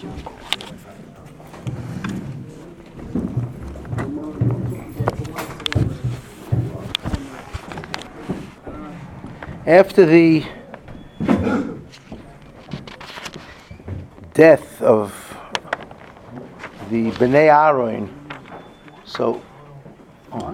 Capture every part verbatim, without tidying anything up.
After the death of the Bnei Aaron, so oh.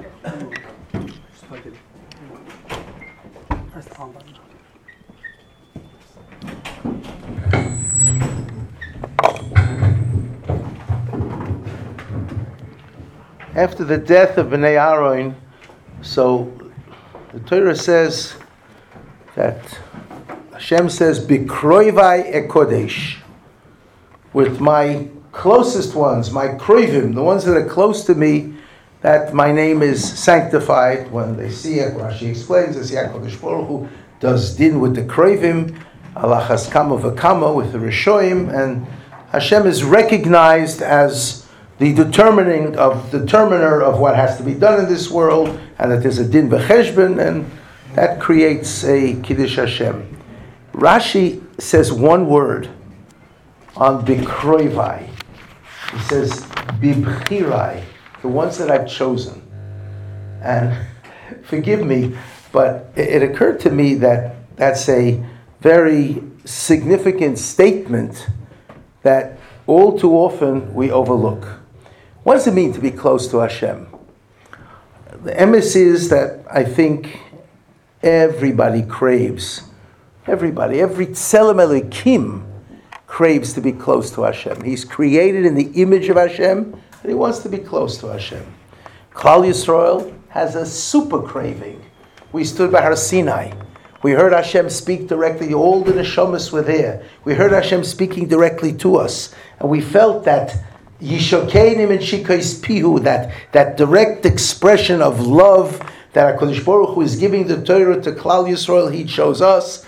After the death of Bnei Aaron, so the Torah says that Hashem says, "Bikroivai ekodesh," with my closest ones, my kroivim, the ones that are close to me, that my name is sanctified. When they see it, Rashi explains, they see HaKadosh Baruch Hu does din with the kroivim, alachas kama v'kama with the rishoim, and Hashem is recognized as the determining of determiner of what has to be done in this world, and that there's a din b'cheshbon, and that creates a Kiddush Hashem. Rashi says one word on Bikroivai. He says Bibchirai, the ones that I've chosen. And forgive me, but it occurred to me that that's a very significant statement that all too often we overlook. What does it mean to be close to Hashem? The emes is that I think everybody craves, everybody, every tselem elikim craves to be close to Hashem. He's created in the image of Hashem, and he wants to be close to Hashem. Klal Yisrael has a super craving. We stood by Har Sinai. We heard Hashem speak directly. All the neshamas were there. We heard Hashem speaking directly to us, and we felt that Yishokeinim and Shikais Pihu, that that direct expression of love that HaKadosh Baruch Hu is giving the Torah to Klal Yisrael. He chose us.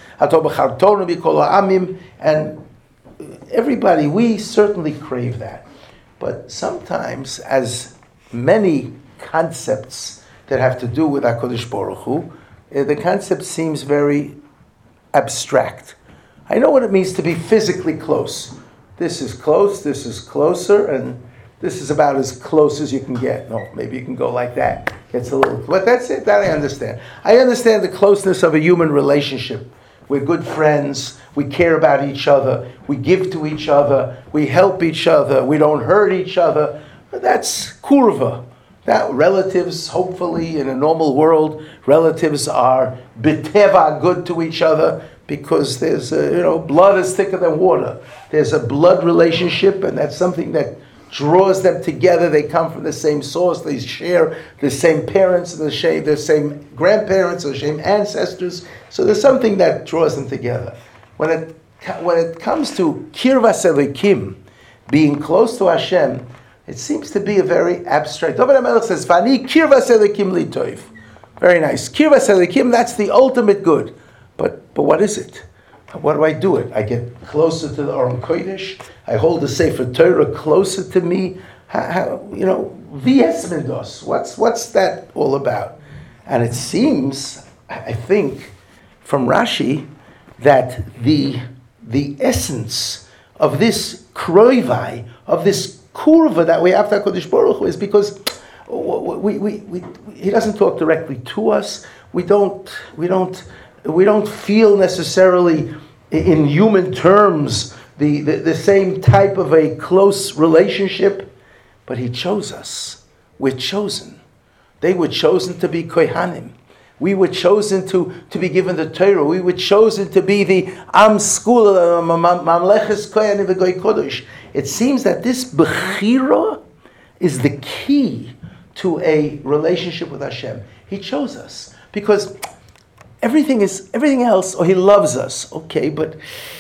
And everybody, we certainly crave that. But sometimes, as many concepts that have to do with HaKadosh Baruch Hu, the concept seems very abstract. I know what it means to be physically close. This is close, this is closer, and this is about as close as you can get. No, maybe you can go like that. It's a little, but that's it, that I understand. I understand the closeness of a human relationship. We're good friends, we care about each other, we give to each other, we help each other, we don't hurt each other. But that's kurva. That relatives, hopefully, in a normal world, relatives are biteva, good to each other, because there's a, you know, blood is thicker than water. There's a blood relationship, and that's something that draws them together. They come from the same source. They share the same parents, the same, the same grandparents, the same ancestors. So there's something that draws them together. When it when it comes to kirvas elikim, being close to Hashem, it seems to be a very abstract. David HaMelech says, "Vani kirvas elikim litoiv." Very nice. Kirvas elikim, that's the ultimate good. But but what is it? What do I do it? I get closer to the Aron Kodesh. I hold the Sefer Torah closer to me. How, how, you know, v'es mendos. What's what's that all about? And it seems, I think, from Rashi, that the the essence of this kroivai, of this kurva that we have to HaKadosh Baruch Hu, is because we, we, we, we he doesn't talk directly to us. We don't we don't. We don't feel necessarily in human terms the, the, the same type of a close relationship, but he chose us. We're chosen. They were chosen to be kohanim. We were chosen to, to be given the Torah. We were chosen to be the Am Skula, Mamleches Kohanim V'Goy Kodesh. It seems that this Bechira is the key to a relationship with Hashem. He chose us because Everything is everything else. Oh, he loves us. Okay, but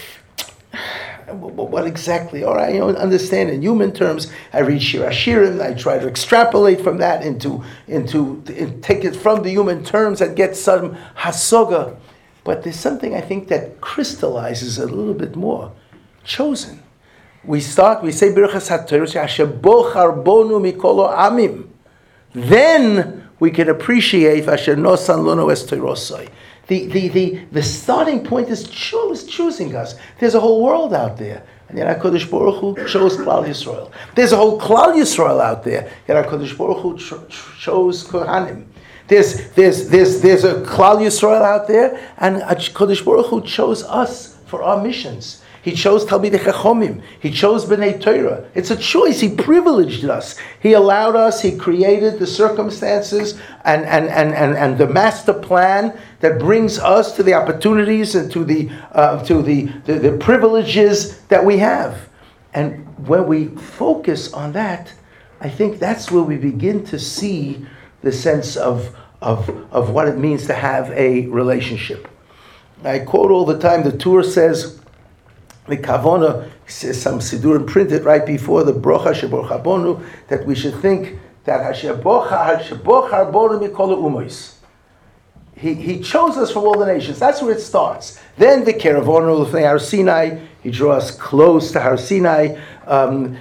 what exactly? All right, you don't understand in human terms. I read Shir Hashirim. I try to extrapolate from that into into in, take it from the human terms and get some hasoga. But there's something I think that crystallizes a little bit more. Chosen. We start. We say Birchas HaTorah Asher Bochar Bonu Mikolo Amim. Then we can appreciate Asher Nosan Lono Es Torosai. The, the, the, the starting point is choose, choosing us. There's a whole world out there. And yet HaKadosh Baruch Hu chose Klal Yisrael. There's a whole Klal Yisrael out there. Yet HaKadosh Baruch Hu ch- chose Kohanim. There's, there's, there's, there's a Klal Yisrael out there, and HaKadosh Baruch Hu chose us for our missions. He chose Talmidei Chachomim. He chose B'nai Torah. It's a choice. He privileged us. He allowed us. He created the circumstances and, and, and, and, and the master plan that brings us to the opportunities and to the uh, to the, the, the privileges that we have. And when we focus on that, I think that's where we begin to see the sense of of of what it means to have a relationship. I quote all the time. The Torah says, the Kavona, some Sidurim printed right before the Brocha Shebor Chabonu, that we should think that Hasheboch Harbonu Mikol Umois. He he chose us from all the nations. That's where it starts. Then the Keravonu L'fnei Har Sinai. He drew us close to Har Sinai. Um,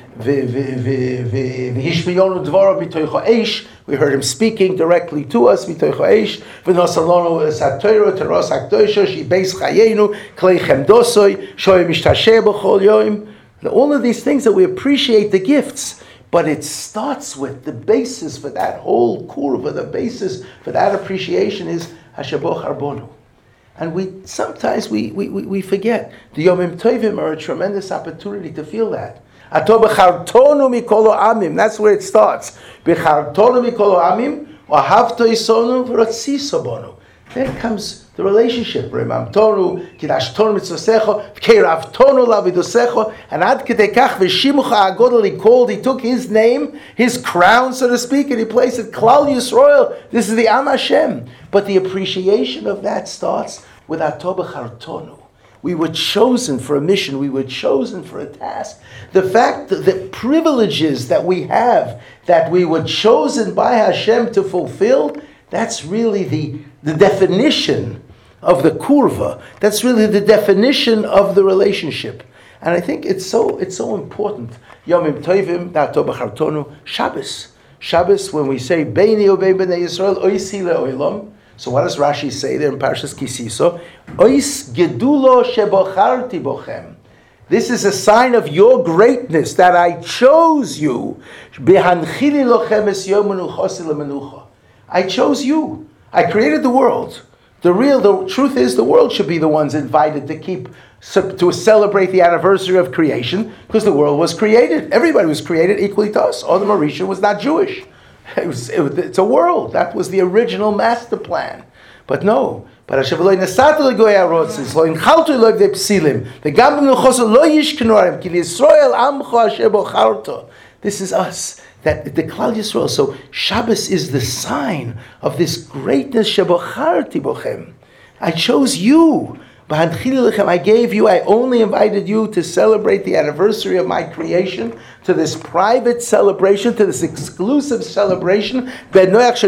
V'hishmiyonu Dvoro B'toicho Eish. We heard him speaking directly to us. B'toicho Eish. V'nosalonu Satoiro Teros Hakdosho Shibeis Chayenu Klei Chemdosoi Shoy Mishtasheh B'chol Yoim. All of these things that we appreciate the gifts, but it starts with the basis for that whole kurva. The basis for that appreciation is Hasheboch Harbonu. And we sometimes we, we, we forget. The Yomim Tovim are a tremendous opportunity to feel that. Ato b'chartonu mikolo amim. That's where it starts. B'chartonu mikolo amim, ahavto isonu v'rotziso bonu. Then comes the relationship. Remamtonu, kidashtonu mitzvosecho, v'keiravtonu lavidosecho, and ad kedei kach v'shimucha agodol, he called, he took his name, his crown, so to speak, and he placed it, Klal Yisrael. This is the Am Hashem. But the appreciation of that starts with Ato b'chartonu. We were chosen for a mission. We were chosen for a task. The fact that the privileges that we have, that we were chosen by Hashem to fulfill, that's really the, the definition of the kurva. That's really the definition of the relationship. And I think it's so it's so important. Yomim Tovim, Ato b'chartonu, Shabbos. Shabbos, when we say, Beini ubein b'nei Yisrael, oisi le'olam. So what does Rashi say there in Parshas Kisiso? Ois gedulo shebocharti bochem. This is a sign of your greatness, that I chose you. Behanchili lochem es yom menuchosi lemenucha. I chose you. I created the world. The real, the truth is, the world should be the ones invited to keep, to celebrate the anniversary of creation, because the world was created. Everybody was created equally to us. Adam Arisha was not Jewish. It was, it was, it's a world. That was the original master plan. But no. This is us. That the Klal Yisrael. So Shabbos is the sign of this greatness. Shebocharti bochem. I chose you. I gave you, I only invited you to celebrate the anniversary of my creation, to this private celebration, to this exclusive celebration, this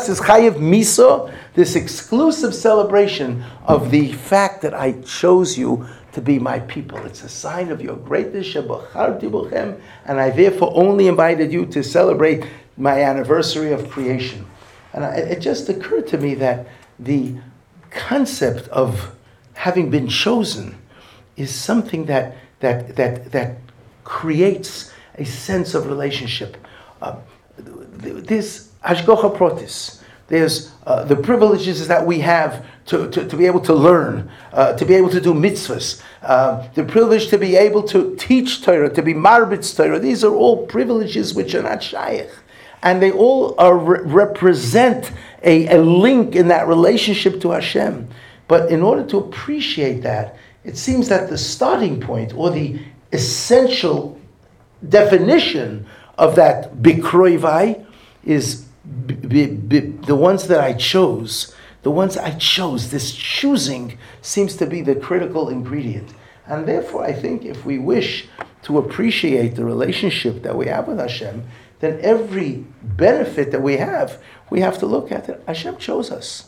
exclusive celebration of the fact that I chose you to be my people. It's a sign of your greatness, and I therefore only invited you to celebrate my anniversary of creation. And it just occurred to me that the concept of having been chosen is something that that that that creates a sense of relationship. Uh, there's hashgacha protis. There's uh, the privileges that we have to, to, to be able to learn, uh, to be able to do mitzvahs, uh, the privilege to be able to teach Torah, to be marbitz Torah. These are all privileges which are not shaykh. And they all are re- represent a, a link in that relationship to Hashem. But in order to appreciate that, it seems that the starting point or the essential definition of that bikroivai is b- b- b- the ones that I chose. The ones I chose, this choosing seems to be the critical ingredient. And therefore, I think if we wish to appreciate the relationship that we have with Hashem, then every benefit that we have, we have to look at it. Hashem chose us.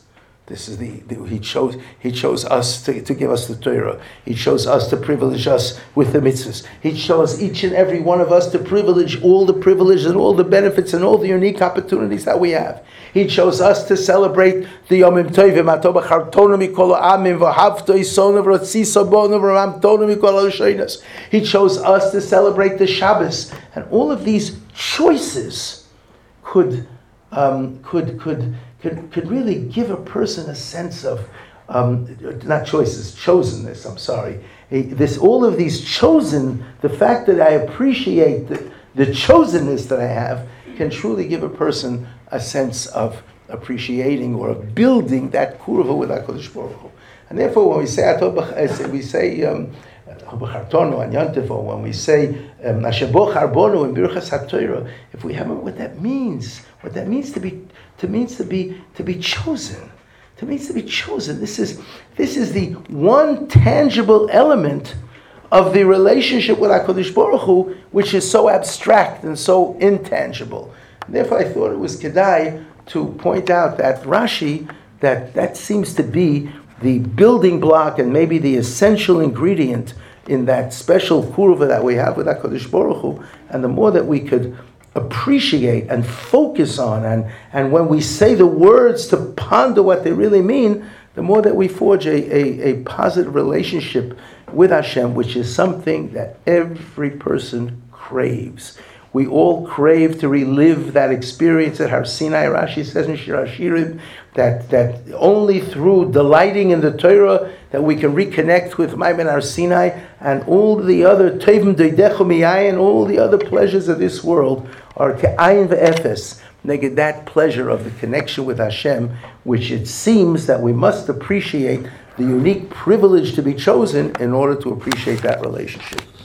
This is the, the he chose he chose us to, to give us the Torah. He chose us to privilege us with the mitzvahs. He chose each and every one of us to privilege all the privileges and all the benefits and all the unique opportunities that we have. He chose us to celebrate the Yomim Tovim. Ato b'chartonu mikol ha'amim v'havto isonav rotziso bonav v'ramtonu mikol ha'lashonos. He chose us to celebrate the Shabbos, and all of these choices could um, could could. Could, could really give a person a sense of, um, not choices, chosenness, I'm sorry. This, all of these chosen, the fact that I appreciate the, the chosenness that I have can truly give a person a sense of appreciating or of building that kurva with HaKadosh Baruch Hu. And therefore when we say, we say, um, when we say Asher bo charbonu in Birchas HaTorah, if we haven't what that means, what that means to be to means to be to be chosen, to means to be chosen. This is this is the one tangible element of the relationship with HaKadosh Baruch Hu, which is so abstract and so intangible. And therefore, I thought it was kedai to point out that Rashi, that that seems to be the building block and maybe the essential ingredient in that special kurva that we have with HaKadosh Baruch Hu, and the more that we could appreciate and focus on, and, and when we say the words to ponder what they really mean, the more that we forge a, a, a positive relationship with Hashem, which is something that every person craves. We all crave to relive that experience at Har Sinai. Rashi says in Shir Hashirim that, that only through delighting in the Torah that we can reconnect with Maimon Har Sinai, and all the other Tevim Doidecho Miyayin, all the other pleasures of this world are Ke'ayin Ve'efes. Neged that pleasure of the connection with Hashem, which it seems that we must appreciate the unique privilege to be chosen in order to appreciate that relationship.